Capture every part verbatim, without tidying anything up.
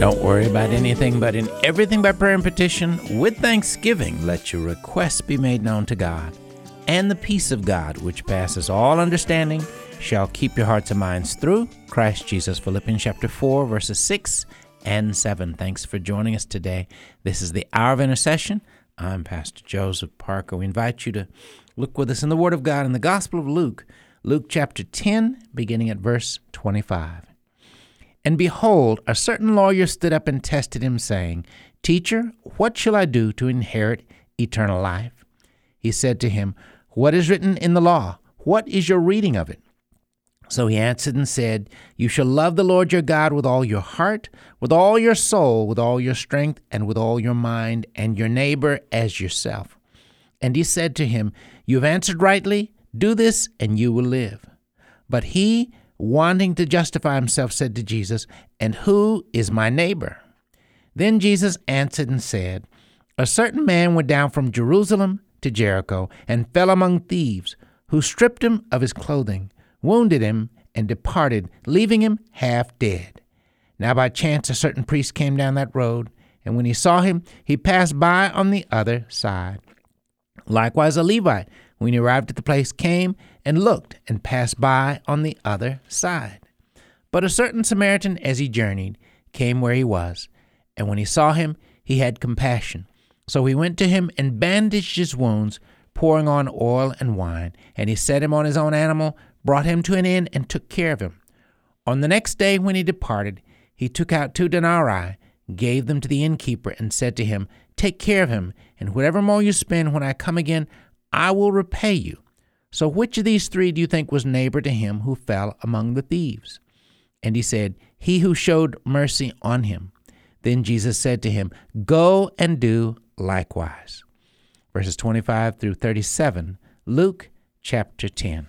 Don't worry about anything, but in everything by prayer and petition, with thanksgiving, let your requests be made known to God. And the peace of God, which passes all understanding, shall keep your hearts and minds through Christ Jesus. Philippians chapter four, verses six and seven. Thanks for joining us today. This is the Hour of Intercession. I'm Pastor Joseph Parker. We invite you to look with us in the Word of God in the Gospel of Luke, Luke chapter ten, beginning at verse twenty-five. And behold, a certain lawyer stood up and tested him, saying, Teacher, what shall I do to inherit eternal life? He said to him, What is written in the law? What is your reading of it? So he answered and said, You shall love the Lord your God with all your heart, with all your soul, with all your strength, and with all your mind, and your neighbor as yourself. And he said to him, You have answered rightly. Do this, and you will live. But he, wanting to justify himself, said to Jesus, And who is my neighbor? Then Jesus answered and said, A certain man went down from Jerusalem to Jericho, and fell among thieves, who stripped him of his clothing, wounded him, and departed, leaving him half dead. Now by chance a certain priest came down that road, and when he saw him, he passed by on the other side. Likewise a Levite, when he arrived at the place, came and looked, and passed by on the other side. But a certain Samaritan, as he journeyed, came where he was, and when he saw him, he had compassion. So he went to him and bandaged his wounds, pouring on oil and wine. And he set him on his own animal, brought him to an inn, and took care of him. On the next day when he departed, he took out two denarii, gave them to the innkeeper, and said to him, Take care of him, and whatever more you spend when I come again, I will repay you. So which of these three do you think was neighbor to him who fell among the thieves? And he said, He who showed mercy on him. Then Jesus said to him, Go and do likewise. Verses twenty-five through thirty-seven, Luke chapter ten.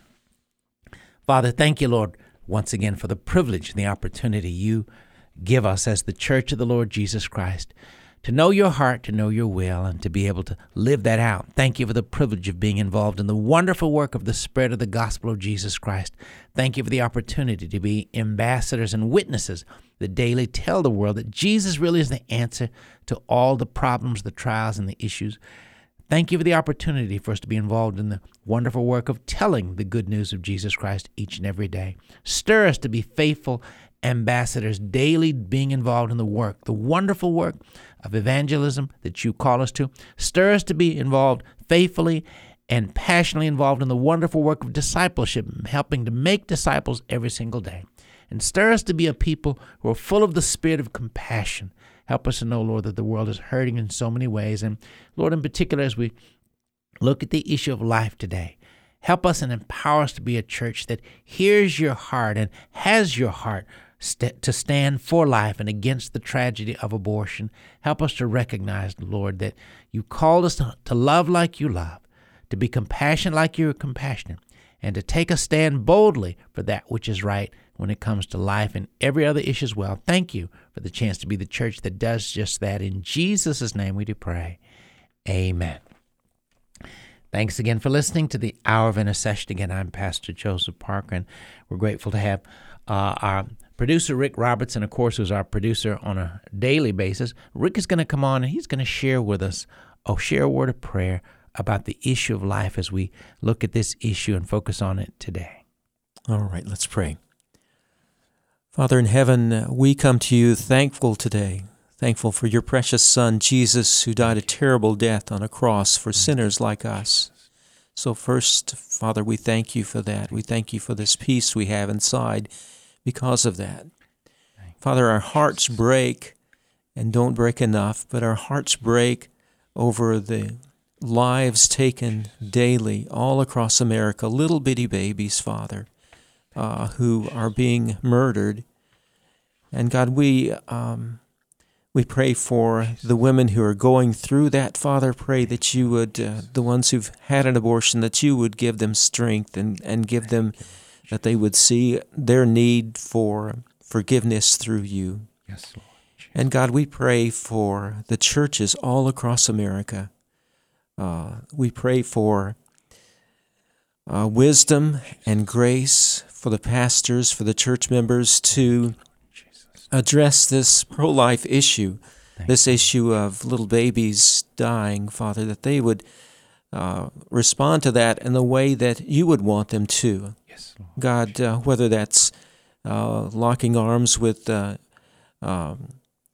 Father, thank you, Lord, once again for the privilege and the opportunity you give us as the church of the Lord Jesus Christ to know your heart, to know your will, and to be able to live that out. Thank you for the privilege of being involved in the wonderful work of the spread of the gospel of Jesus Christ. Thank you for the opportunity to be ambassadors and witnesses that daily tell the world that Jesus really is the answer to all the problems, the trials, and the issues. Thank you for the opportunity for us to be involved in the wonderful work of telling the good news of Jesus Christ each and every day. Stir us to be faithful ambassadors, daily being involved in the work, the wonderful work of evangelism that you call us to. Stir us to be involved faithfully and passionately involved in the wonderful work of discipleship, helping to make disciples every single day. And stir us to be a people who are full of the spirit of compassion. Help us to know, Lord, that the world is hurting in so many ways. And Lord, in particular, as we look at the issue of life today, help us and empower us to be a church that hears your heart and has your heart st- to stand for life and against the tragedy of abortion. Help us to recognize, Lord, that you called us to, to love like you love, to be compassionate like you are compassionate, and to take a stand boldly for that which is right when it comes to life and every other issue as well. Thank you for the chance to be the church that does just that. In Jesus' name we do pray. Amen. Thanks again for listening to the Hour of Intercession. Again, I'm Pastor Joseph Parker, and we're grateful to have uh, our producer, Rick Robertson, of course, who's our producer on a daily basis. Rick is going to come on, and he's going to share with us, oh, share a word of prayer about the issue of life as we look at this issue and focus on it today. All right, let's pray. Father in heaven, we come to you thankful today, thankful for your precious Son, Jesus, who died a terrible death on a cross for sinners like us. So first, Father, we thank you for that. We thank you for this peace we have inside because of that. Father, our hearts break, and don't break enough, but our hearts break over the lives taken daily all across America, little bitty babies, Father, Uh, who are being murdered. And God, we um, we pray for the women who are going through that. Father, pray that you would, uh, the ones who've had an abortion, that you would give them strength and, and give them, that they would see their need for forgiveness through you. Yes, Lord. And God, we pray for the churches all across America. Uh, we pray for uh, wisdom and grace for the pastors, for the church members to address this pro-life issue, Thank this you. issue of little babies dying, Father, that they would uh, respond to that in the way that you would want them to. Yes, Lord. God, uh, whether that's uh, locking arms with uh, um,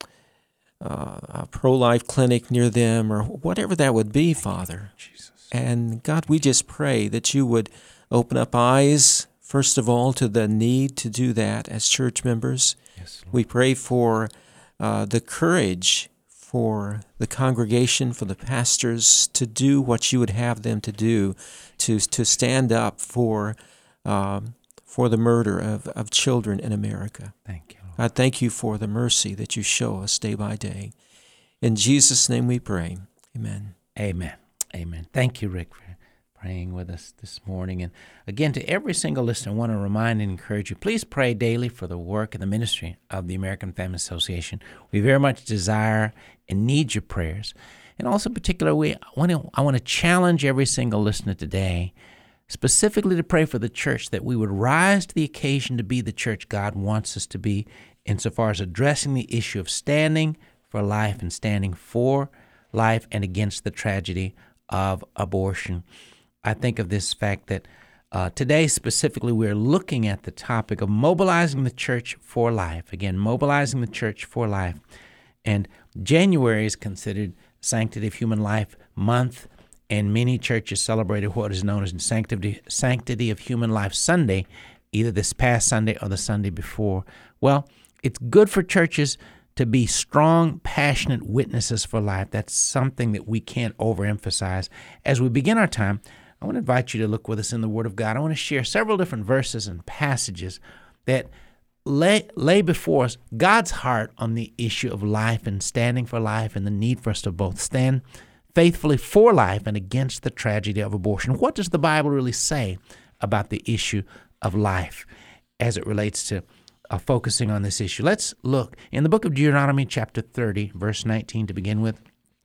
uh, a pro-life clinic near them or whatever that would be, Father. Jesus. And God, we just pray that you would open up eyes, first of all, to the need to do that as church members. Yes, Lord. We pray for uh, the courage for the congregation, for the pastors to do what you would have them to do, to to stand up for um, for the murder of, of children in America. Thank you, Lord. God, thank you for the mercy that you show us day by day. In Jesus' name we pray. Amen. Amen. Amen. Thank you, Rick, for praying with us this morning. And again, to every single listener, I want to remind and encourage you, please pray daily for the work and the ministry of the American Family Association. We very much desire and need your prayers. And also, particularly, I want to, I want to challenge every single listener today, specifically to pray for the church, that we would rise to the occasion to be the church God wants us to be, insofar as addressing the issue of standing for life and standing for life and against the tragedy of abortion. I think of this fact that uh, today specifically we're looking at the topic of mobilizing the church for life. Again, mobilizing the church for life. And January is considered Sanctity of Human Life Month, and many churches celebrated what is known as Sanctity, Sanctity of Human Life Sunday, either this past Sunday or the Sunday before. Well, it's good for churches to be strong, passionate witnesses for life. That's something that we can't overemphasize. As we begin our time, I want to invite you to look with us in the Word of God. I want to share several different verses and passages that lay, lay before us God's heart on the issue of life and standing for life and the need for us to both stand faithfully for life and against the tragedy of abortion. What does the Bible really say about the issue of life as it relates to Uh, focusing on this issue? Let's look in the book of Deuteronomy chapter thirty, verse nineteen to begin with.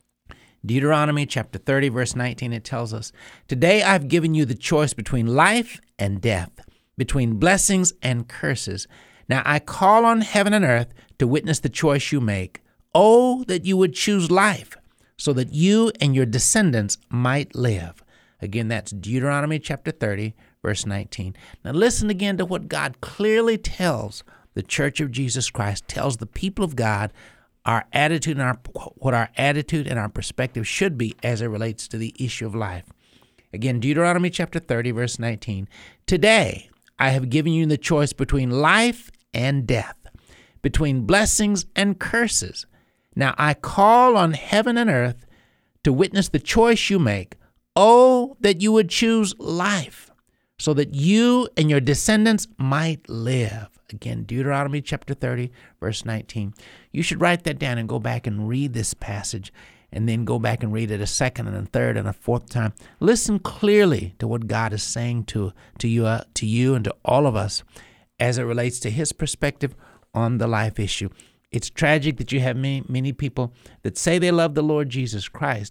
Deuteronomy chapter thirty, verse nineteen, it tells us, "Today I've given you the choice between life and death, between blessings and curses. Now I call on heaven and earth to witness the choice you make. Oh, that you would choose life, so that you and your descendants might live." Again, that's Deuteronomy chapter thirty, verse nineteen. Now listen again to what God clearly tells the Church of Jesus Christ, tells the people of God our attitude and our what our attitude and our perspective should be as it relates to the issue of life. Again, Deuteronomy chapter thirty, verse nineteen. "Today I have given you the choice between life and death, between blessings and curses. Now I call on heaven and earth to witness the choice you make. Oh, that you would choose life, so that you and your descendants might live." Again, Deuteronomy chapter thirty, verse nineteen. You should write that down and go back and read this passage, and then go back and read it a second and a third and a fourth time. Listen clearly to what God is saying to, to, you, uh, to you and to all of us as it relates to his perspective on the life issue. It's tragic that you have many, many people that say they love the Lord Jesus Christ,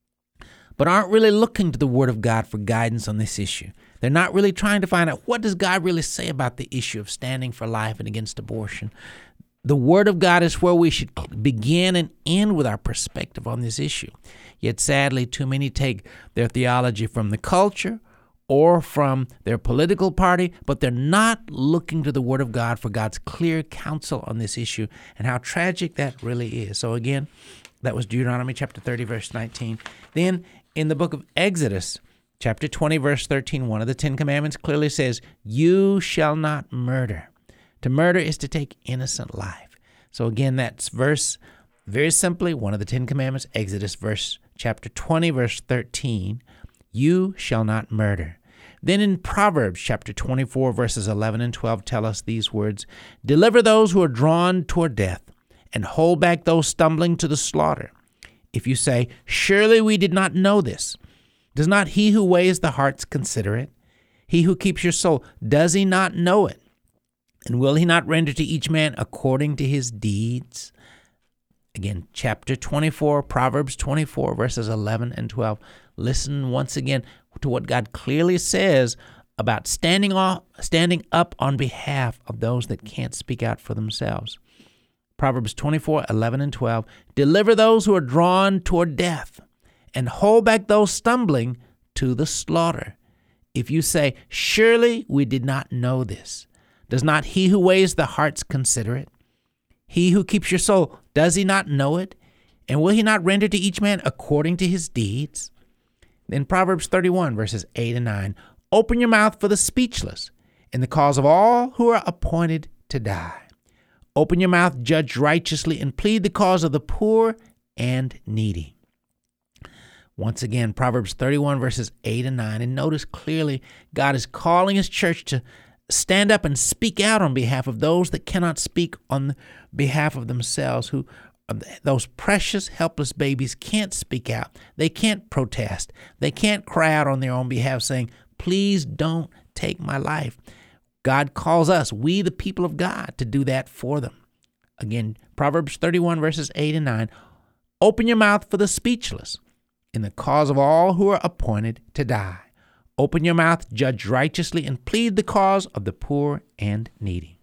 but aren't really looking to the Word of God for guidance on this issue. They're not really trying to find out, what does God really say about the issue of standing for life and against abortion? The Word of God is where we should begin and end with our perspective on this issue. Yet sadly, too many take their theology from the culture or from their political party, but they're not looking to the Word of God for God's clear counsel on this issue, and how tragic that really is. So again, that was Deuteronomy chapter thirty, verse nineteen. Then in the book of Exodus, chapter twenty, verse thirteen, one of the Ten Commandments clearly says, "You shall not murder." To murder is to take innocent life. So again, that's verse, very simply, one of the Ten Commandments, Exodus verse chapter twenty, verse thirteen, "You shall not murder." Then in Proverbs chapter twenty-four, verses eleven and twelve tell us these words, "Deliver those who are drawn toward death, and hold back those stumbling to the slaughter. If you say, 'Surely we did not know this,' does not he who weighs the hearts consider it? He who keeps your soul, does he not know it? And will he not render to each man according to his deeds?" Again, chapter twenty-four, Proverbs twenty-four, verses eleven and twelve. Listen once again to what God clearly says about standing off, standing up on behalf of those that can't speak out for themselves. Proverbs twenty-four, eleven and twelve. Deliver those who are drawn toward death, and hold back those stumbling to the slaughter. If you say, surely we did not know this, does not he who weighs the hearts consider it? He who keeps your soul, does he not know it? And will he not render to each man according to his deeds? Then Proverbs thirty-one, verses eight and nine. Open your mouth for the speechless, in the cause of all who are appointed to die. Open your mouth, judge righteously, and plead the cause of the poor and needy. Once again, Proverbs thirty-one, verses eight and nine. And notice clearly, God is calling his church to stand up and speak out on behalf of those that cannot speak on behalf of themselves, who those precious, helpless babies can't speak out. They can't protest. They can't cry out on their own behalf saying, please don't take my life. God calls us, we the people of God, to do that for them. Again, Proverbs thirty-one, verses eight and nine. Open your mouth for the speechless, in the cause of all who are appointed to die. Open your mouth, judge righteously, and plead the cause of the poor and needy.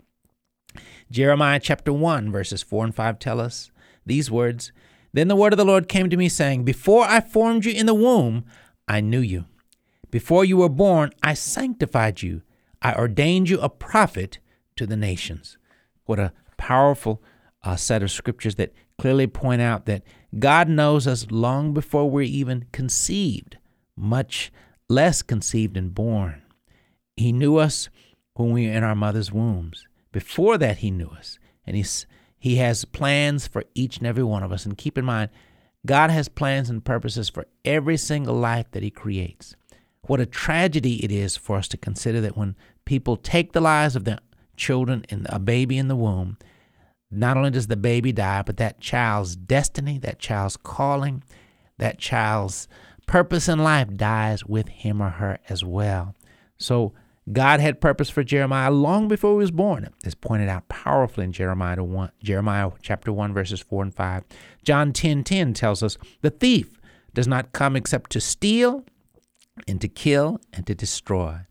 Jeremiah chapter one, verses four and five tell us these words. Then the word of the Lord came to me, saying, before I formed you in the womb, I knew you. Before you were born, I sanctified you. I ordained you a prophet to the nations. What a powerful uh, set of scriptures that clearly point out that God knows us long before we're even conceived, much less conceived and born. He knew us when we were in our mother's wombs. Before that, he knew us. And he's, he has plans for each and every one of us. And keep in mind, God has plans and purposes for every single life that he creates. What a tragedy it is for us to consider that when people take the lives of their children and a baby in the womb, not only does the baby die, but that child's destiny, that child's calling, that child's purpose in life dies with him or her as well. So God had purpose for Jeremiah long before he was born. It's pointed out powerfully in Jeremiah one, Jeremiah chapter one, verses four and five. John ten ten tells us, the thief does not come except to steal and to kill and to destroy.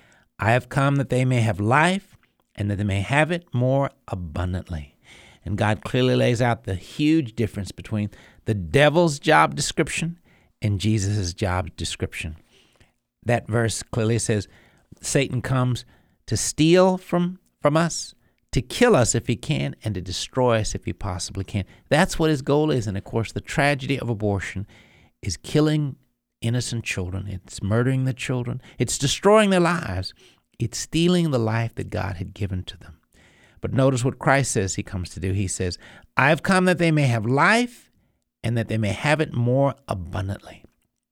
I have come that they may have life and that they may have it more abundantly. And God clearly lays out the huge difference between the devil's job description and Jesus' job description. That verse clearly says Satan comes to steal from, from us, to kill us if he can, and to destroy us if he possibly can. That's what his goal is. And of course, the tragedy of abortion is killing innocent children. It's murdering the children. It's destroying their lives. It's stealing the life that God had given to them. But notice what Christ says he comes to do. He says, I have come that they may have life and that they may have it more abundantly.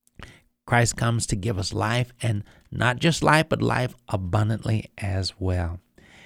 Christ comes to give us life, and not just life, but life abundantly as well.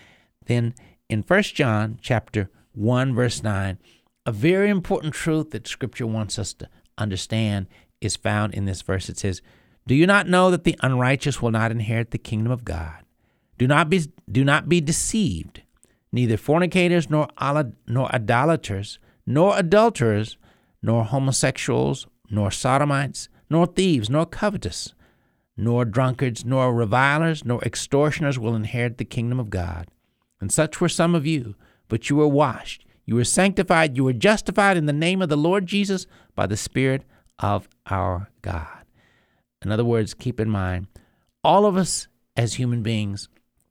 Then in First John chapter one, verse nine, a very important truth that Scripture wants us to understand is found in this verse. It says, do you not know that the unrighteous will not inherit the kingdom of God? Do not be, do not be deceived. Neither fornicators, nor, nor idolaters, nor adulterers, nor homosexuals, nor sodomites, nor thieves, nor covetous, nor drunkards, nor revilers, nor extortioners will inherit the kingdom of God. And such were some of you, but you were washed, you were sanctified, you were justified in the name of the Lord Jesus by the Spirit of our God. In other words, keep in mind, all of us as human beings,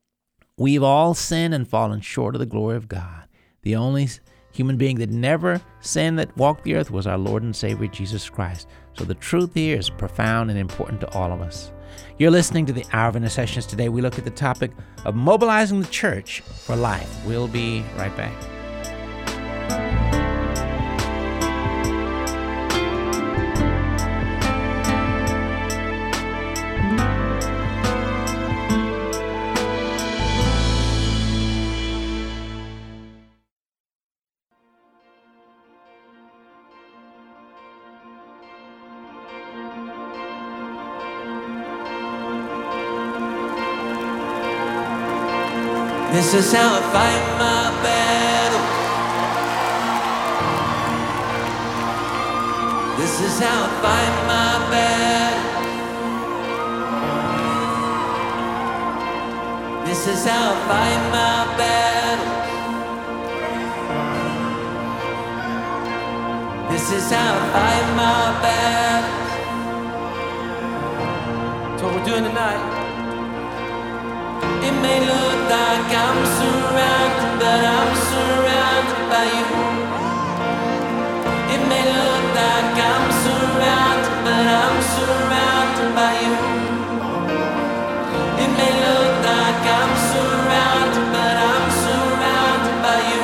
we've all sinned and fallen short of the glory of God. The only human being that never sinned that walked the earth was our Lord and Savior, Jesus Christ. So the truth here is profound and important to all of us. You're listening to the Hour of Intercessions. Today we look at the topic of mobilizing the church for life. We'll be right back. This is how I fight my battle. This is how I fight my battle. This is how I fight my battle. This is how I fight my battles. That's what we're doing tonight. It may look like I'm surrounded, but I'm surrounded by you. It may look like I'm surrounded, but I'm surrounded by you. It may look like I'm surrounded, but I'm surrounded by you.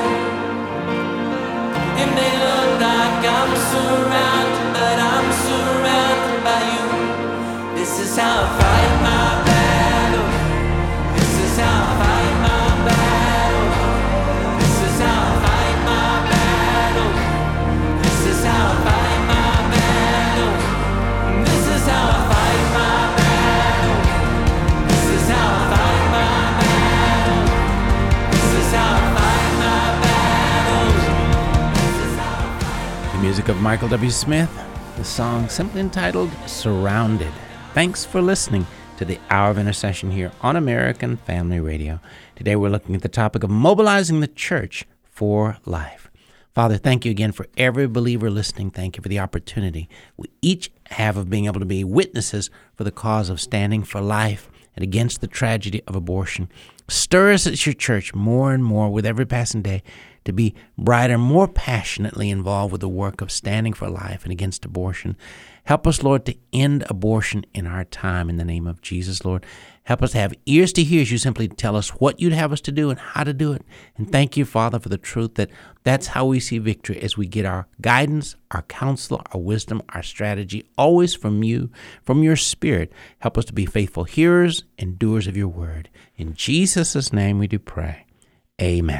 It may look like I'm surrounded, but I'm surrounded by you. This is how I fight my battle. This is how I fight my battle. This is how I fight my battle. This is how I fight my battle. This is how I fight my battle. This is how I fight my battle. This is how I fight my battle. This is how I fight. The music of Michael W. Smith, the song simply entitled Surrounded. Thanks for listening to the Hour of Intercession here on American Family Radio. Today we're looking at the topic of mobilizing the church for life. Father, thank you again for every believer listening. Thank you for the opportunity we each have of being able to be witnesses for the cause of standing for life and against the tragedy of abortion. Stir us at your church more and more with every passing day to be brighter, more passionately involved with the work of standing for life and against abortion. Help us, Lord, to end abortion in our time in the name of Jesus, Lord. Help us to have ears to hear as you simply tell us what you'd have us to do and how to do it. And thank you, Father, for the truth that that's how we see victory as we get our guidance, our counsel, our wisdom, our strategy, always from you, from your Spirit. Help us to be faithful hearers and doers of your word. In Jesus' name we do pray. Amen.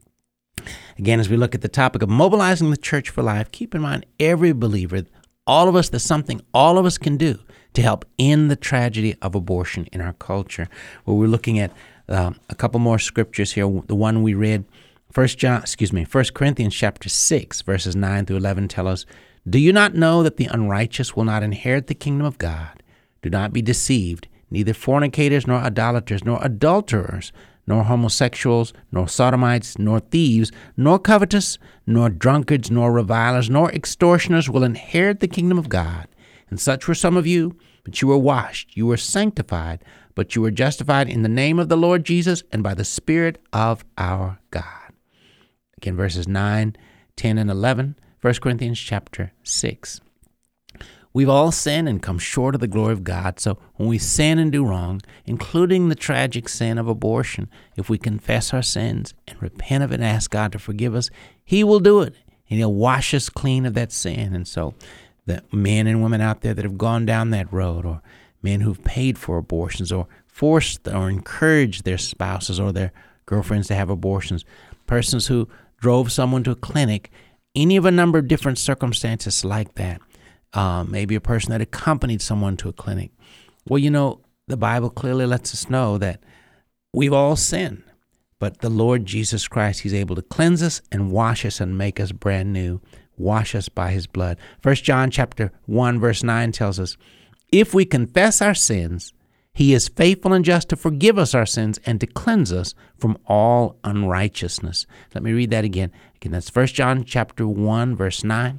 Again, as we look at the topic of mobilizing the church for life, keep in mind every believer, all of us, there's something all of us can do to help end the tragedy of abortion in our culture. Well, we're looking at uh, a couple more scriptures here. The one we read, First John, excuse me, First Corinthians chapter six, verses nine through eleven tell us, "Do you not know that the unrighteous will not inherit the kingdom of God? Do not be deceived. Neither fornicators, nor idolaters, nor adulterers, nor homosexuals, nor sodomites, nor thieves, nor covetous, nor drunkards, nor revilers, nor extortioners will inherit the kingdom of God. And such were some of you, but you were washed, you were sanctified, but you were justified in the name of the Lord Jesus and by the Spirit of our God." Again, verses nine, ten, and eleven, First Corinthians chapter six. We've all sinned and come short of the glory of God. So when we sin and do wrong, including the tragic sin of abortion, if we confess our sins and repent of it and ask God to forgive us, He will do it. And He'll wash us clean of that sin. And so the men and women out there that have gone down that road, or men who've paid for abortions or forced or encouraged their spouses or their girlfriends to have abortions, persons who drove someone to a clinic, any of a number of different circumstances like that. Uh, maybe a person that accompanied someone to a clinic. Well, you know, the Bible clearly lets us know that we've all sinned, but the Lord Jesus Christ, He's able to cleanse us and wash us and make us brand new, wash us by His blood. First John chapter one, verse nine tells us, "If we confess our sins, He is faithful and just to forgive us our sins and to cleanse us from all unrighteousness." Let me read that again. Again, that's First John chapter one, verse nine.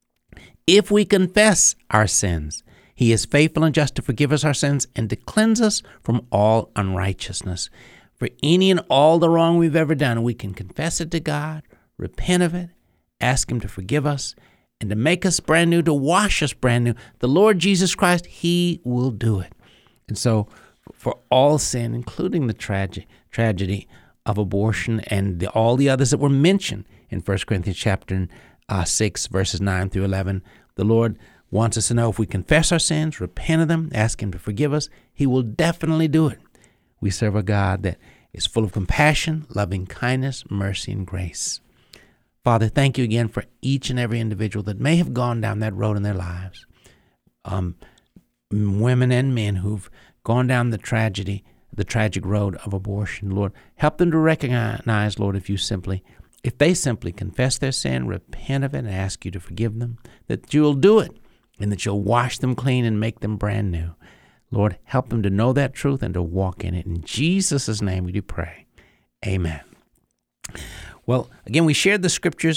"If we confess our sins, He is faithful and just to forgive us our sins and to cleanse us from all unrighteousness." For any and all the wrong we've ever done, we can confess it to God, repent of it, ask Him to forgive us, and to make us brand new, to wash us brand new. The Lord Jesus Christ, He will do it. And so for all sin, including the trage- tragedy of abortion and the, all the others that were mentioned in First Corinthians chapter Uh, six, verses nine through eleven. The Lord wants us to know if we confess our sins, repent of them, ask Him to forgive us, He will definitely do it. We serve a God that is full of compassion, loving kindness, mercy, and grace. Father, thank you again for each and every individual that may have gone down that road in their lives. Um, women and men who've gone down the tragedy, the tragic road of abortion. Lord, help them to recognize, Lord, if you simply If they simply confess their sin, repent of it, and ask you to forgive them, that you'll do it, and that you'll wash them clean and make them brand new. Lord, help them to know that truth and to walk in it. In Jesus' name we do pray. Amen. Well, again, we shared the scriptures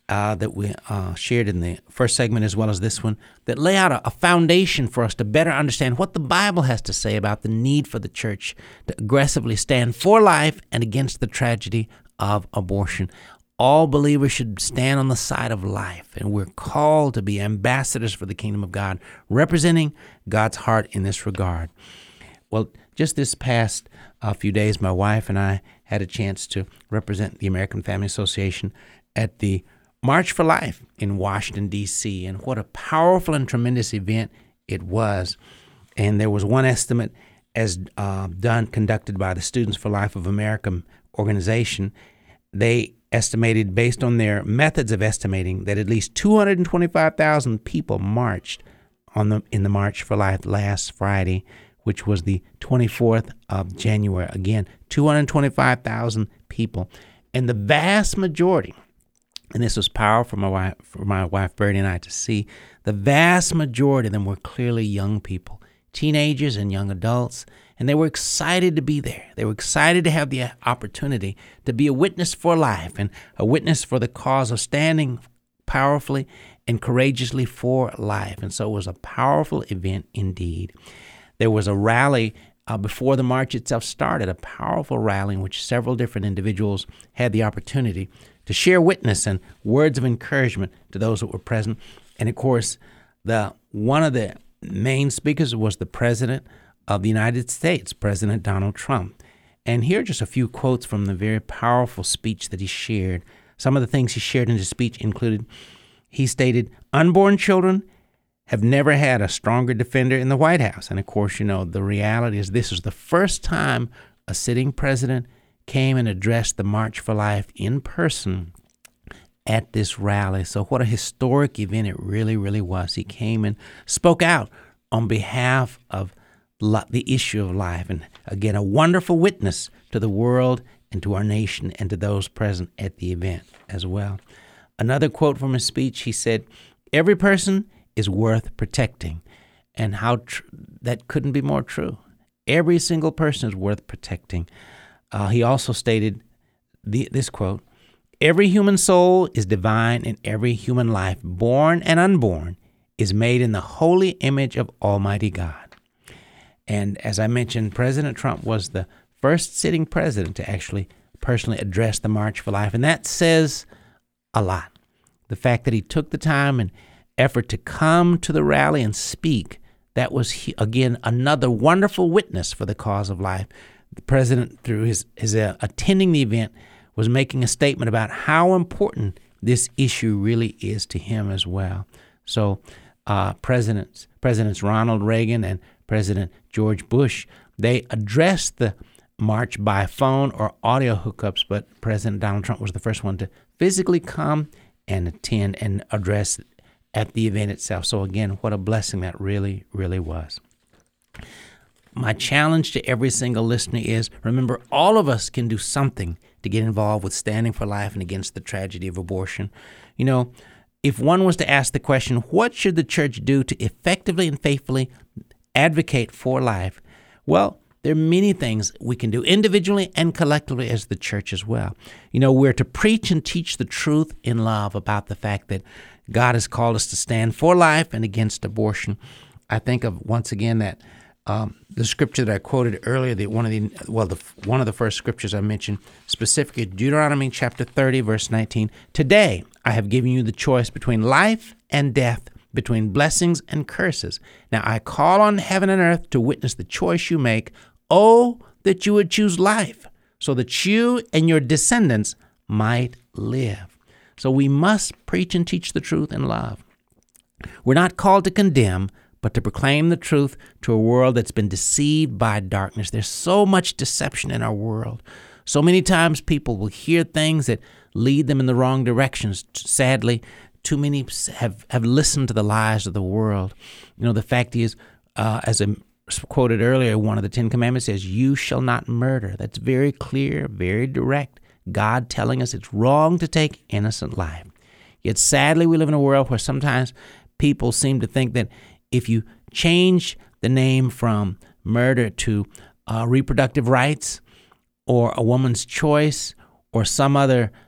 uh, that we uh, shared in the first segment as well as this one that lay out a, a foundation for us to better understand what the Bible has to say about the need for the church to aggressively stand for life and against the tragedy of abortion. All believers should stand on the side of life, and we're called to be ambassadors for the kingdom of God, representing God's heart in this regard. Well, just this past uh, few days, my wife and I had a chance to represent the American Family Association at the March for Life in Washington, D C, and what a powerful and tremendous event it was. And there was one estimate as uh, done, conducted by the Students for Life of America organization. They estimated, based on their methods of estimating, that at least two hundred twenty-five thousand people marched on the in the March for Life last Friday, which was the twenty-fourth of January. Again, two hundred twenty-five thousand people, and the vast majority, and this was powerful for my wife, for my wife Birdie and I to see, the vast majority of them were clearly young people, teenagers and young adults. And they were excited to be there. They were excited to have the opportunity to be a witness for life and a witness for the cause of standing powerfully and courageously for life. And so it was a powerful event indeed. There was a rally uh, before the march itself started, a powerful rally in which several different individuals had the opportunity to share witness and words of encouragement to those that were present. And of course, the one of the main speakers was the President of the United States, President Donald Trump. And here are just a few quotes from the very powerful speech that he shared. Some of the things he shared in his speech included, he stated, unborn children have never had a stronger defender in the White House. And of course, you know, the reality is this is the first time a sitting president came and addressed the March for Life in person at this rally. So what a historic event it really, really was. He came and spoke out on behalf of the issue of life. And again, a wonderful witness to the world and to our nation and to those present at the event as well. Another quote from his speech, he said, every person is worth protecting. And how tr- that couldn't be more true. Every single person is worth protecting. Uh, he also stated the, this quote, every human soul is divine, and every human life, born and unborn, is made in the holy image of Almighty God. And as I mentioned, President Trump was the first sitting president to actually personally address the March for Life. And that says a lot. The fact that he took the time and effort to come to the rally and speak, that was, again, another wonderful witness for the cause of life. The president, through his, his uh, attending the event, was making a statement about how important this issue really is to him as well. So uh, Presidents, Presidents Ronald Reagan and President George Bush, they addressed the march by phone or audio hookups, but President Donald Trump was the first one to physically come and attend and address at the event itself. So again, what a blessing that really, really was. My challenge to every single listener is, remember, all of us can do something to get involved with standing for life and against the tragedy of abortion. You know, if one was to ask the question, what should the church do to effectively and faithfully advocate for life? Well, there are many things we can do individually and collectively as the church as well. You know, we're to preach and teach the truth in love about the fact that God has called us to stand for life and against abortion. I think of, once again, that um, the scripture that I quoted earlier, that one of the well, the one of the first scriptures I mentioned, specifically Deuteronomy chapter thirty, verse nineteen. Today I have given you the choice between life and death, between blessings and curses. Now I call on heaven and earth to witness the choice you make. Oh, that you would choose life, so that you and your descendants might live. So we must preach and teach the truth in love. We're not called to condemn, but to proclaim the truth to a world that's been deceived by darkness. There's so much deception in our world. So many times people will hear things that lead them in the wrong directions. Sadly, too many have, have listened to the lies of the world. You know, the fact is, uh, as I quoted earlier, one of the Ten Commandments says, you shall not murder. That's very clear, very direct. God telling us it's wrong to take innocent life. Yet sadly, we live in a world where sometimes people seem to think that if you change the name from murder to uh, reproductive rights or a woman's choice or some other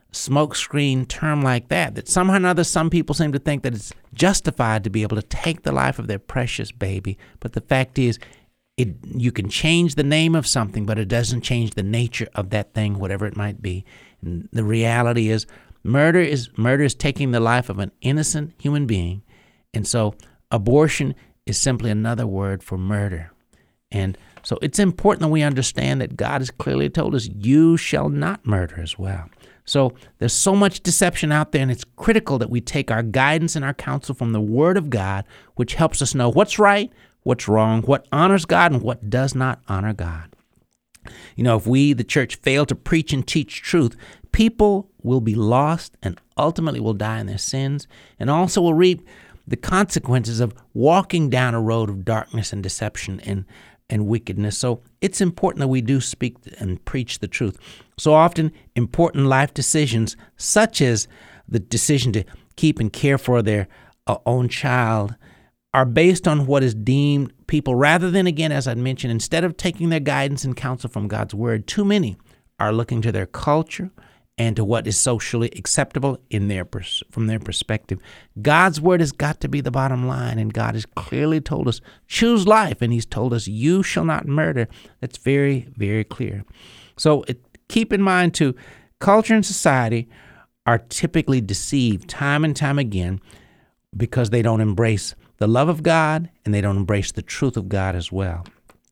smokescreen term like that, that somehow or another some people seem to think that it's justified to be able to take the life of their precious baby. But the fact is, it you can change the name of something, but it doesn't change the nature of that thing, whatever it might be. And the reality is, murder is murder is taking the life of an innocent human being. And so abortion is simply another word for murder. And so it's important that we understand that God has clearly told us, you shall not murder as well. So there's so much deception out there, and it's critical that we take our guidance and our counsel from the Word of God, which helps us know what's right, what's wrong, what honors God, and what does not honor God. You know, if we, the church, fail to preach and teach truth, people will be lost and ultimately will die in their sins, and also will reap the consequences of walking down a road of darkness and deception and, and wickedness. So it's important that we do speak and preach the truth. So often, important life decisions, such as the decision to keep and care for their uh, own child, are based on what is deemed people, rather than, again, as I mentioned, instead of taking their guidance and counsel from God's Word, too many are looking to their culture and to what is socially acceptable in their pers- from their perspective. God's Word has got to be the bottom line, and God has clearly told us, choose life, and He's told us, you shall not murder. That's very, very clear. So it, keep in mind, too, culture and society are typically deceived time and time again because they don't embrace the love of God, and they don't embrace the truth of God as well.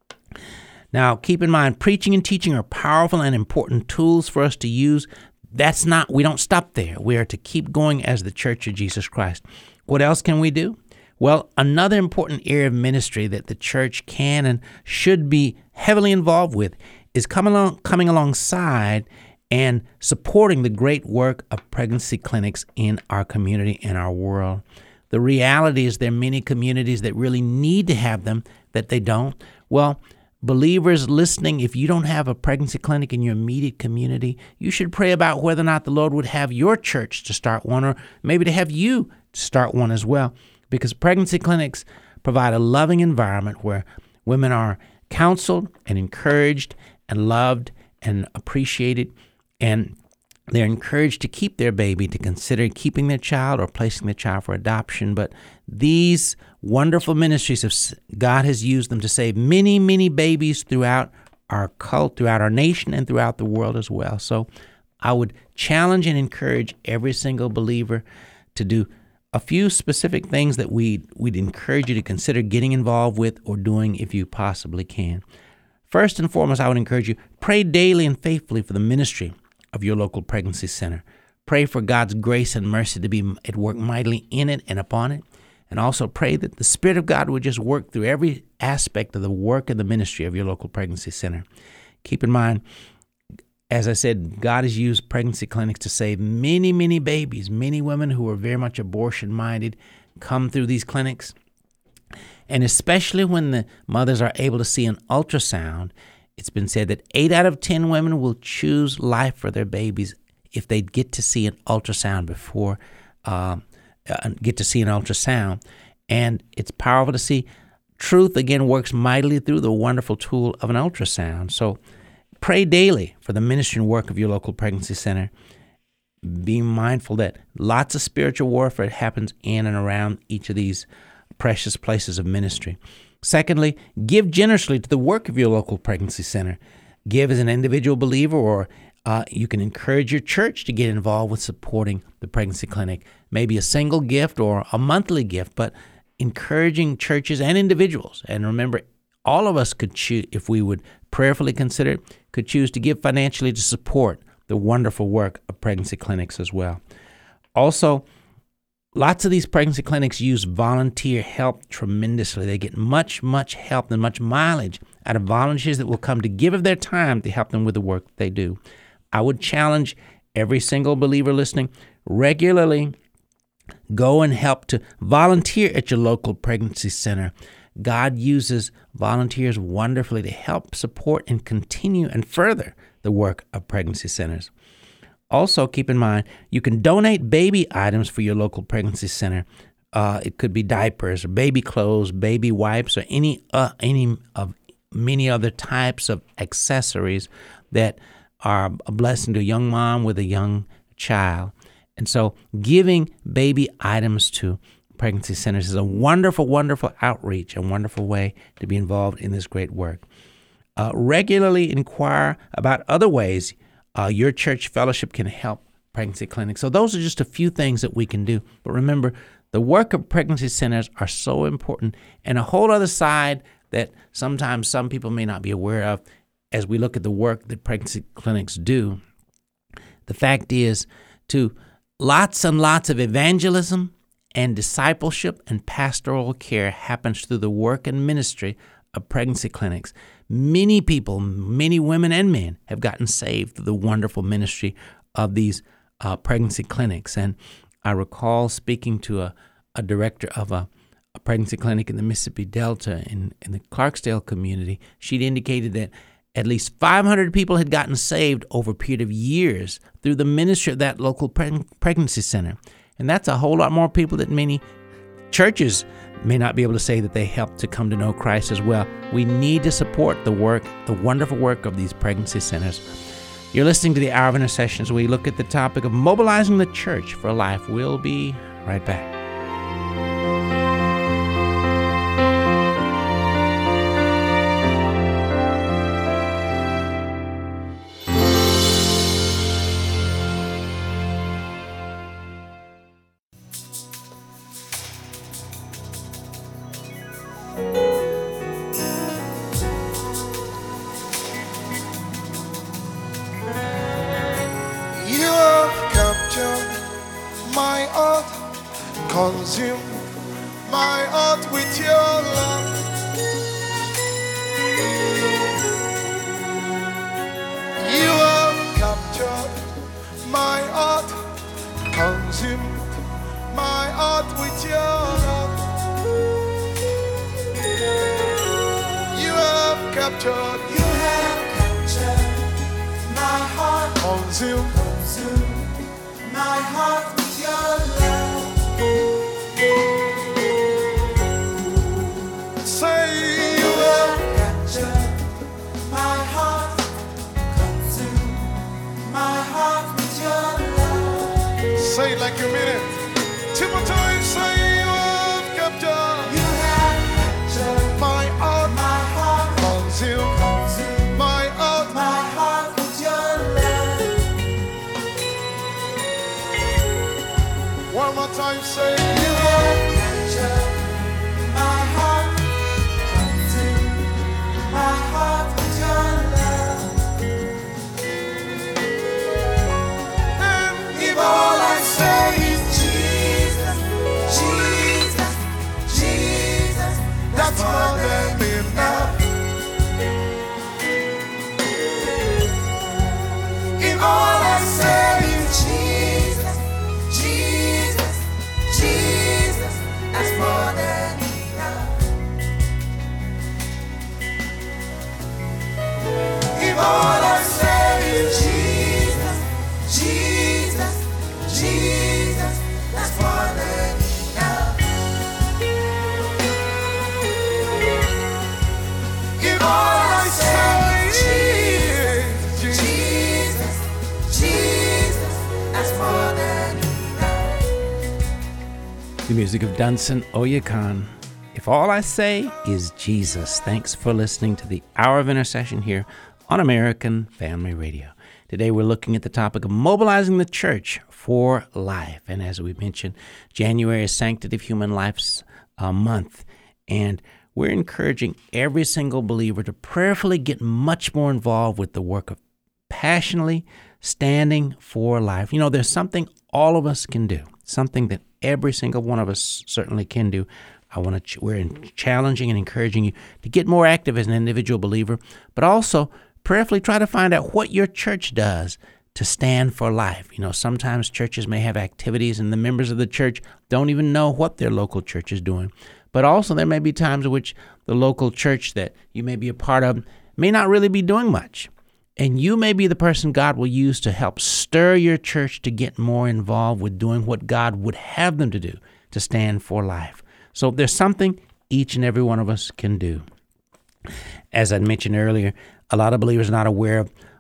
Now, keep in mind, preaching and teaching are powerful and important tools for us to use. That's not, we don't stop there. We are to keep going as the Church of Jesus Christ. What else can we do? Well, another important area of ministry that the church can and should be heavily involved with is coming along, coming alongside and supporting the great work of pregnancy clinics in our community and our world. The reality is there are many communities that really need to have them, that they don't. Well, believers listening, if you don't have a pregnancy clinic in your immediate community, you should pray about whether or not the Lord would have your church to start one, or maybe to have you to start one as well, because pregnancy clinics provide a loving environment where women are counseled and encouraged and loved and appreciated, and they're encouraged to keep their baby, to consider keeping their child or placing their child for adoption. But these wonderful ministries, of God has used them to save many, many babies throughout our cult, throughout our nation, and throughout the world as well. So I would challenge and encourage every single believer to do a few specific things that we'd, we'd encourage you to consider getting involved with or doing if you possibly can. First and foremost, I would encourage you, pray daily and faithfully for the ministry of your local pregnancy center. Pray for God's grace and mercy to be at work mightily in it and upon it. And also pray that the Spirit of God would just work through every aspect of the work and the ministry of your local pregnancy center. Keep in mind, as I said, God has used pregnancy clinics to save many, many babies. Many women who are very much abortion-minded come through these clinics. And especially when the mothers are able to see an ultrasound, it's been said that eight out of ten women will choose life for their babies if they get to see an ultrasound before, uh, uh, get to see an ultrasound. And it's powerful to see. Truth, again, works mightily through the wonderful tool of an ultrasound. So pray daily for the ministry and work of your local pregnancy center. Be mindful that lots of spiritual warfare happens in and around each of these precious places of ministry. Secondly, give generously to the work of your local pregnancy center. Give as an individual believer, or uh, you can encourage your church to get involved with supporting the pregnancy clinic. Maybe a single gift or a monthly gift, but encouraging churches and individuals. And remember, all of us could choose, if we would prayerfully consider it, could choose to give financially to support the wonderful work of pregnancy clinics as well. Also, lots of these pregnancy clinics use volunteer help tremendously. They get much, much help and much mileage out of volunteers that will come to give of their time to help them with the work they do. I would challenge every single believer listening, regularly go and help to volunteer at your local pregnancy center. God uses volunteers wonderfully to help support and continue and further the work of pregnancy centers. Also, keep in mind, you can donate baby items for your local pregnancy center. Uh, it could be diapers or baby clothes, baby wipes, or any uh, any of many other types of accessories that are a blessing to a young mom with a young child. And so giving baby items to pregnancy centers is a wonderful, wonderful outreach, a wonderful way to be involved in this great work. Uh, regularly inquire about other ways uh, your church fellowship can help pregnancy clinics. So those are just a few things that we can do. But remember, the work of pregnancy centers are so important, and a whole other side that sometimes some people may not be aware of as we look at the work that pregnancy clinics do. The fact is, to lots and lots of evangelism and discipleship and pastoral care happens through the work and ministry of pregnancy clinics. Many people, many women and men, have gotten saved through the wonderful ministry of these uh, pregnancy clinics. And I recall speaking to a, a director of a, a pregnancy clinic in the Mississippi Delta in, in the Clarksdale community. She'd indicated that at least five hundred people had gotten saved over a period of years through the ministry of that local preg- pregnancy center. And that's a whole lot more people that many churches may not be able to say that they helped to come to know Christ as well. We need to support the work, the wonderful work of these pregnancy centers. You're listening to the Hour of Intercession as we look at the topic of mobilizing the church for life. We'll be right back. Consume my heart with your love. You have captured my heart, consumed my heart with your love. You have captured, You have captured my heart, consumed, consumed my heart with your love. say you have Captured my heart, consumed my heart with your love. say it like you mean it. Two more times, say you have captured You have captured my heart, my heart, consumed consumed my heart. my heart with your love. One more time, say You have captured my heart, consumed my heart with your love. and If all I say is Jesus, Jesus, Jesus, that's more than enough. If all I say is Jesus, Jesus, Jesus, that's more than enough. If all I say is Jesus, Jesus, Jesus, that's more than enough. If all I say is Jesus, Jesus, Jesus, that's more than enough. The music of Dunson Oyekan. If all I say is Jesus. Thanks for listening to the Hour of Intercession here on American Family Radio. Today we're looking at the topic of mobilizing the church for life. And as we mentioned, January is Sanctity of Human Life's uh, month. And we're encouraging every single believer to prayerfully get much more involved with the work of passionately standing for life. You know, there's something all of us can do, something that every single one of us certainly can do. I want to. Ch- we're in challenging and encouraging you to get more active as an individual believer, but also prayerfully try to find out what your church does to stand for life. You know, sometimes churches may have activities and the members of the church don't even know what their local church is doing. But also there may be times in which the local church that you may be a part of may not really be doing much. And you may be the person God will use to help stir your church to get more involved with doing what God would have them to do to stand for life. So there's something each and every one of us can do. As I mentioned earlier, a lot of believers are not aware of,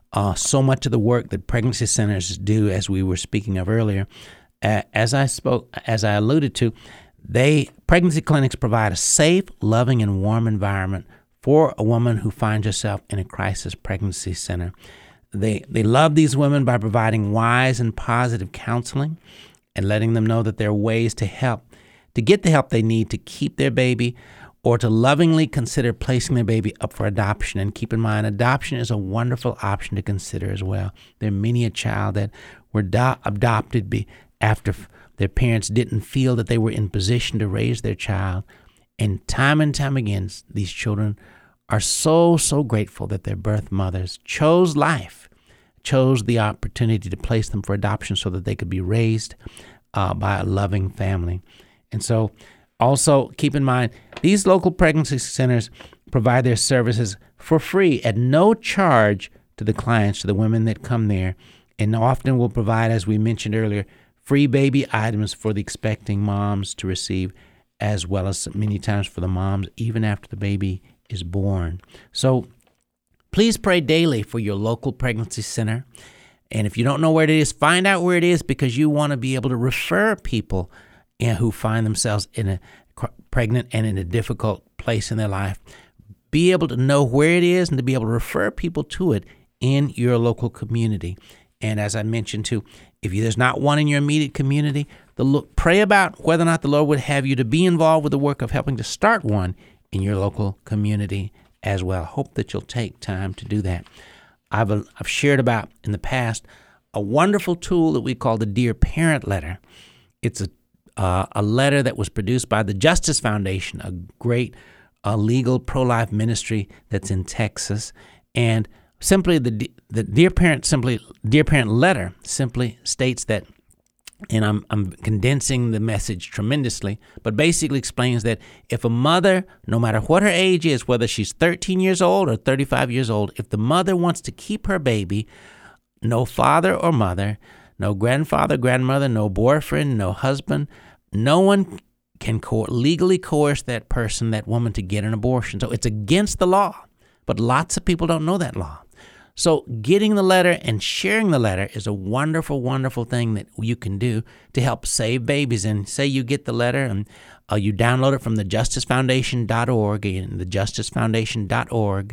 uh, so much of the work that pregnancy centers do, as we were speaking of earlier. Uh, as I spoke, as I alluded to, they pregnancy clinics provide a safe, loving, and warm environment for a woman who finds herself in a crisis pregnancy center. They they love these women by providing wise and positive counseling and letting them know that there are ways to help, to get the help they need to keep their baby, or to lovingly consider placing their baby up for adoption. And keep in mind, adoption is a wonderful option to consider as well. There are many a child that were do- adopted be- after f- their parents didn't feel that they were in position to raise their child. And time and time again, these children are so, so grateful that their birth mothers chose life, chose the opportunity to place them for adoption so that they could be raised uh, by a loving family. And so also keep in mind, these local pregnancy centers provide their services for free at no charge to the clients, to the women that come there, and often will provide, as we mentioned earlier, free baby items for the expecting moms to receive, as well as many times for the moms even after the baby is born. So please pray daily for your local pregnancy center. And if you don't know where it is, find out where it is, because you want to be able to refer people who find themselves in a pregnant and in a difficult place in their life. Be able to know where it is and to be able to refer people to it in your local community. And as I mentioned too, if there's not one in your immediate community, the, pray about whether or not the Lord would have you to be involved with the work of helping to start one in your local community as well. Hope that you'll take time to do that. I've, I've shared about in the past a wonderful tool that we call the Dear Parent Letter. It's a, uh, a letter that was produced by the Justice Foundation, a great uh, legal pro-life ministry that's in Texas. And simply the the Dear Parent simply Dear Parent Letter simply states that, and I'm I'm condensing the message tremendously, but basically explains that if a mother, no matter what her age is, whether she's thirteen years old or thirty-five years old, if the mother wants to keep her baby, no father or mother, no grandfather, grandmother, no boyfriend, no husband, no one can co- legally coerce that person, that woman, to get an abortion. So it's against the law, but lots of people don't know that law. So getting the letter and sharing the letter is a wonderful, wonderful thing that you can do to help save babies. And say you get the letter and uh, you download it from the justice foundation dot org, and the justice foundation dot org.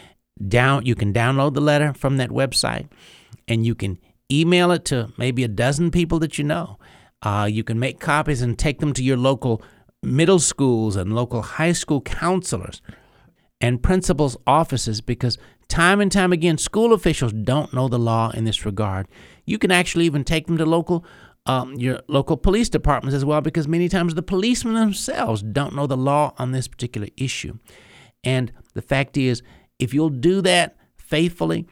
Down, you can download the letter from that website, and you can email it to maybe a dozen people that you know. Uh, you can make copies and take them to your local middle schools and local high school counselors and principals' offices, because time and time again, school officials don't know the law in this regard. You can actually even take them to local, um, your local police departments as well, because many times the policemen themselves don't know the law on this particular issue. And the fact is, if you'll do that faithfully,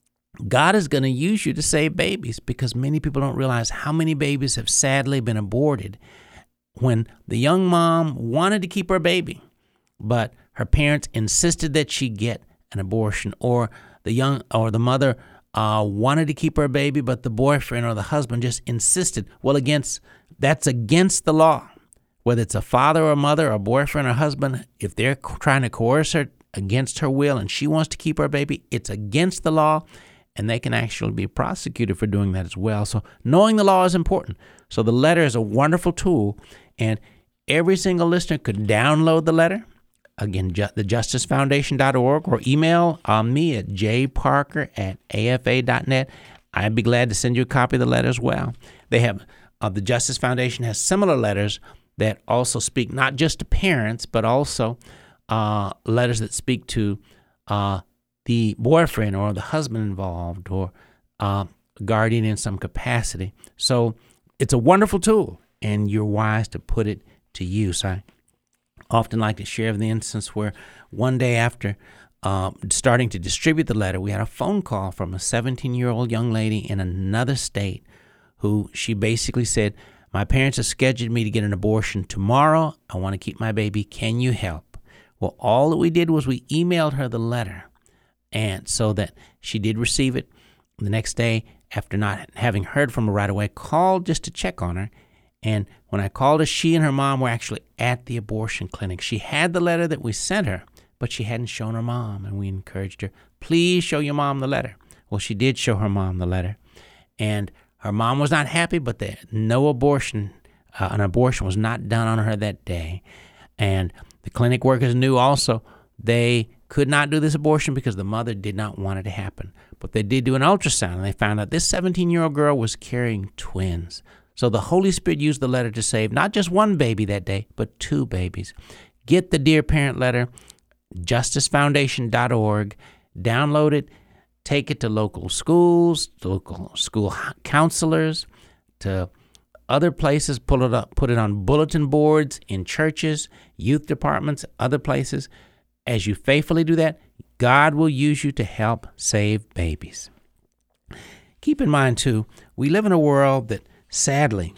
God is going to use you to save babies, because many people don't realize how many babies have sadly been aborted when the young mom wanted to keep her baby, but her parents insisted that she get an abortion, or the young or the mother uh, wanted to keep her baby, but the boyfriend or the husband just insisted. Well, against that's against the law. Whether it's a father or mother or boyfriend or husband, if they're trying to coerce her against her will and she wants to keep her baby, it's against the law, and they can actually be prosecuted for doing that as well. So knowing the law is important. So the letter is a wonderful tool, and every single listener could download the letter. Again, ju- the justice foundation dot org, or email um, me at j parker at a f a dot net. I'd be glad to send you a copy of the letter as well. They have uh, the Justice Foundation has similar letters that also speak not just to parents, but also uh, letters that speak to uh, the boyfriend or the husband involved, or uh, guardian in some capacity. So it's a wonderful tool, and you're wise to put it to use. I often like to share the instance where one day after uh, starting to distribute the letter, we had a phone call from a seventeen-year-old young lady in another state who she basically said, "My parents have scheduled me to get an abortion tomorrow. I want to keep my baby. Can you help?" Well, all that we did was we emailed her the letter, and so that she did receive it. The next day, after not having heard from her right away, called just to check on her. And when I called her, she and her mom were actually at the abortion clinic. She had the letter that we sent her, but she hadn't shown her mom, and we encouraged her, please show your mom the letter. Well, she did show her mom the letter, and her mom was not happy, but the, no abortion, uh, an abortion was not done on her that day. And the clinic workers knew also they could not do this abortion because the mother did not want it to happen. But they did do an ultrasound, and they found out this seventeen-year-old girl was carrying twins. So the Holy Spirit used the letter to save not just one baby that day, but two babies. Get the Dear Parent letter, justice foundation dot org, download it, take it to local schools, to local school counselors, to other places, pull it up, put it on bulletin boards in churches, youth departments, other places. As you faithfully do that, God will use you to help save babies. Keep in mind, too, we live in a world that, sadly,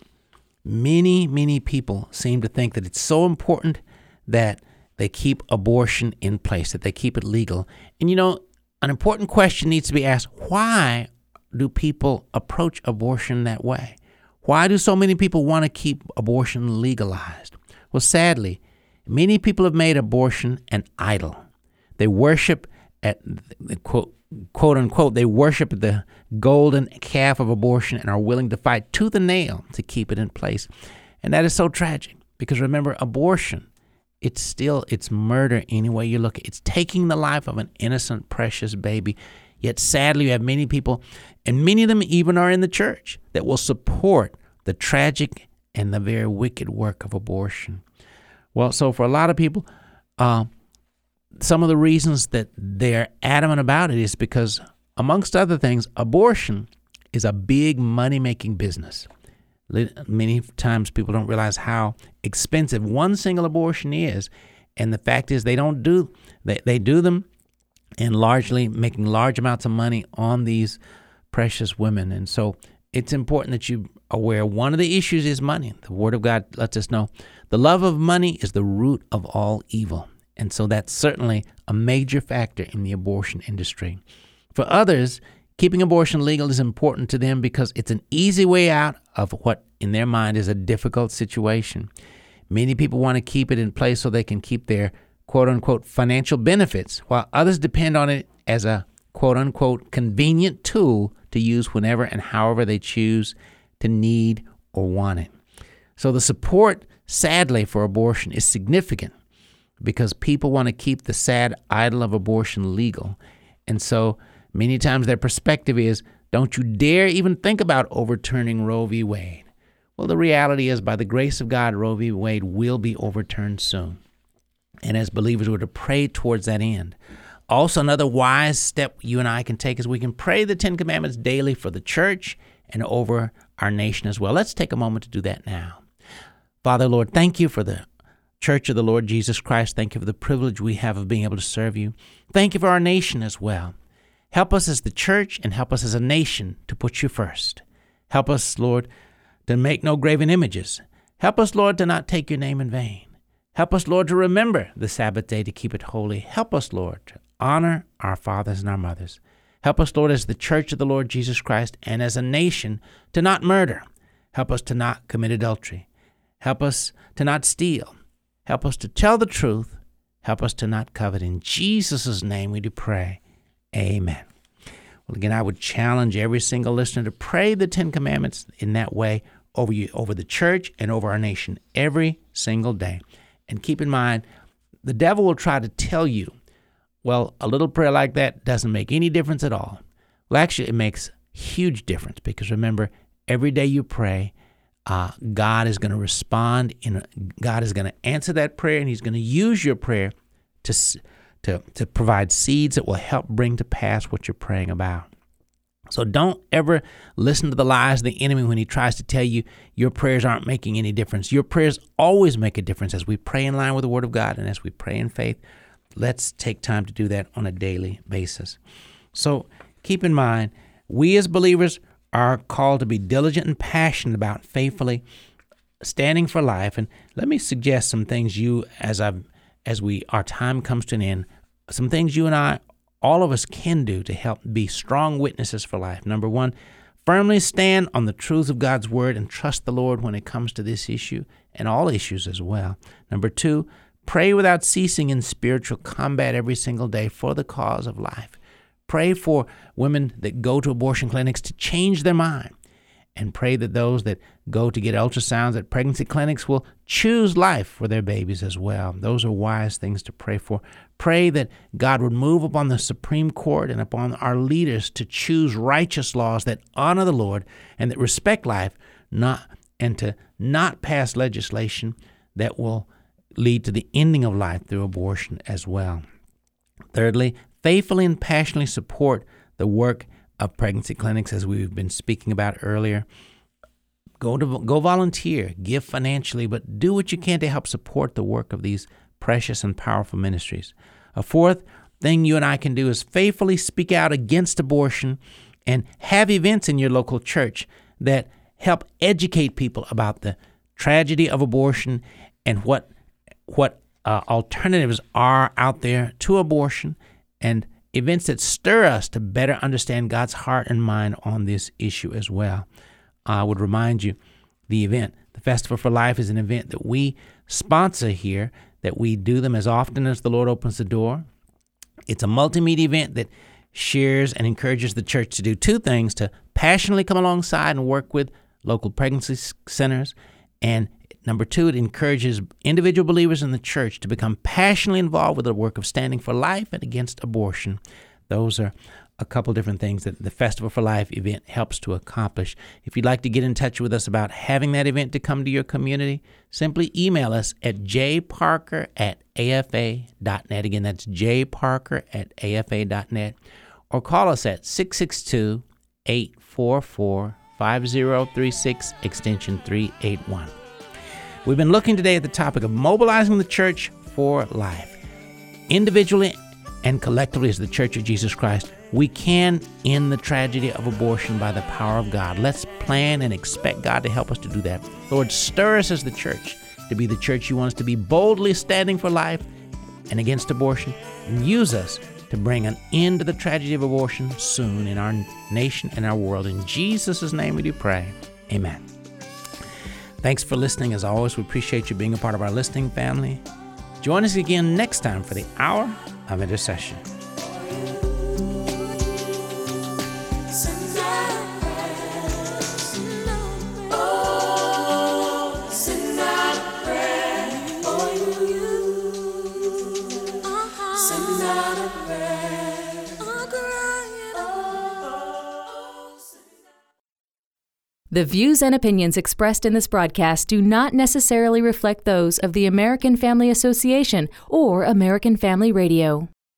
many, many people seem to think that it's so important that they keep abortion in place, that they keep it legal. And, you know, an important question needs to be asked, why do people approach abortion that way? Why do so many people want to keep abortion legalized? Well, sadly, many people have made abortion an idol. They worship at, quote, quote unquote, they worship the golden calf of abortion and are willing to fight tooth and nail to keep it in place. And that is so tragic because remember, abortion, it's still, it's murder any way you look at it. It's taking the life of an innocent, precious baby. Yet sadly, you have many people, and many of them even are in the church, that will support the tragic and the very wicked work of abortion. Well, so for a lot of people, uh, some of the reasons that they're adamant about it is because, amongst other things, abortion is a big money-making business. Many times people don't realize how expensive one single abortion is, and the fact is they don't do they, they do them and largely making large amounts of money on these precious women. And so it's important that you are aware one of the issues is money. The Word of God lets us know the love of money is the root of all evil. And so that's certainly a major factor in the abortion industry. For others, keeping abortion legal is important to them because it's an easy way out of what, in their mind, is a difficult situation. Many people want to keep it in place so they can keep their quote-unquote financial benefits, while others depend on it as a quote-unquote convenient tool to use whenever and however they choose to need or want it. So the support, sadly, for abortion is significant because people want to keep the sad idol of abortion legal. And so many times their perspective is, don't you dare even think about overturning Roe v. Wade. Well, the reality is, by the grace of God, Roe v. Wade will be overturned soon. And as believers, we're to pray towards that end. Also, another wise step you and I can take is we can pray the Ten Commandments daily for the church and over our nation as well. Let's take a moment to do that now. Father, Lord, thank you for the Church of the Lord Jesus Christ. Thank you for the privilege we have of being able to serve you. Thank you for our nation as well. Help us as the church and help us as a nation to put you first. Help us, Lord, to make no graven images. Help us, Lord, to not take your name in vain. Help us, Lord, to remember the Sabbath day to keep it holy. Help us, Lord, to honor our fathers and our mothers. Help us, Lord, as the church of the Lord Jesus Christ and as a nation to not murder. Help us to not commit adultery. Help us to not steal. Help us to tell the truth. Help us to not covet. In Jesus' name we do pray. Amen. Well, again, I would challenge every single listener to pray the Ten Commandments in that way over you, over the church and over our nation every single day. And keep in mind, the devil will try to tell you, well, a little prayer like that doesn't make any difference at all. Well, actually, it makes huge difference because remember, every day you pray, uh, God is going to respond. In a, God is going to answer that prayer, and he's going to use your prayer to, to, to provide seeds that will help bring to pass what you're praying about. So don't ever listen to the lies of the enemy when he tries to tell you your prayers aren't making any difference. Your prayers always make a difference as we pray in line with the Word of God and as we pray in faith. Let's take time to do that on a daily basis. So keep in mind, we as believers are called to be diligent and passionate about faithfully standing for life. And let me suggest some things you, as I, as we, our time comes to an end, some things you and I, all of us can do to help be strong witnesses for life. Number one, firmly stand on the truths of God's word and trust the Lord when it comes to this issue and all issues as well. Number two, pray without ceasing in spiritual combat every single day for the cause of life. Pray for women that go to abortion clinics to change their mind. And pray that those that go to get ultrasounds at pregnancy clinics will choose life for their babies as well. Those are wise things to pray for. Pray that God would move upon the Supreme Court and upon our leaders to choose righteous laws that honor the Lord and that respect life, not and to not pass legislation that will lead to the ending of life through abortion as well. Thirdly, faithfully and passionately support the work of pregnancy clinics, as we've been speaking about earlier. Go to go volunteer, give financially, but do what you can to help support the work of these precious and powerful ministries. A fourth thing you and I can do is faithfully speak out against abortion and have events in your local church that help educate people about the tragedy of abortion and what what uh, alternatives are out there to abortion, and events that stir us to better understand God's heart and mind on this issue as well. I would remind you, the event, the Festival for Life, is an event that we sponsor here, that we do them as often as the Lord opens the door. It's a multimedia event that shares and encourages the church to do two things: to passionately come alongside and work with local pregnancy centers, and number two, it encourages individual believers in the church to become passionately involved with the work of standing for life and against abortion. Those are a couple different things that the Festival for Life event helps to accomplish. If you'd like to get in touch with us about having that event to come to your community, simply email us at j parker at a f a dot net. Again, that's j parker at a f a dot net. Or call us at six six two, eight four four, five zero three six, extension three eight one. We've been looking today at the topic of mobilizing the church for life. Individually and collectively as the Church of Jesus Christ, we can end the tragedy of abortion by the power of God. Let's plan and expect God to help us to do that. Lord, stir us as the church to be the church you want us to be, boldly standing for life and against abortion, and use us to bring an end to the tragedy of abortion soon in our nation and our world. In Jesus' name we do pray. Amen. Thanks for listening. As always, we appreciate you being a part of our listening family. Join us again next time for the Hour of Intercession. The views and opinions expressed in this broadcast do not necessarily reflect those of the American Family Association or American Family Radio.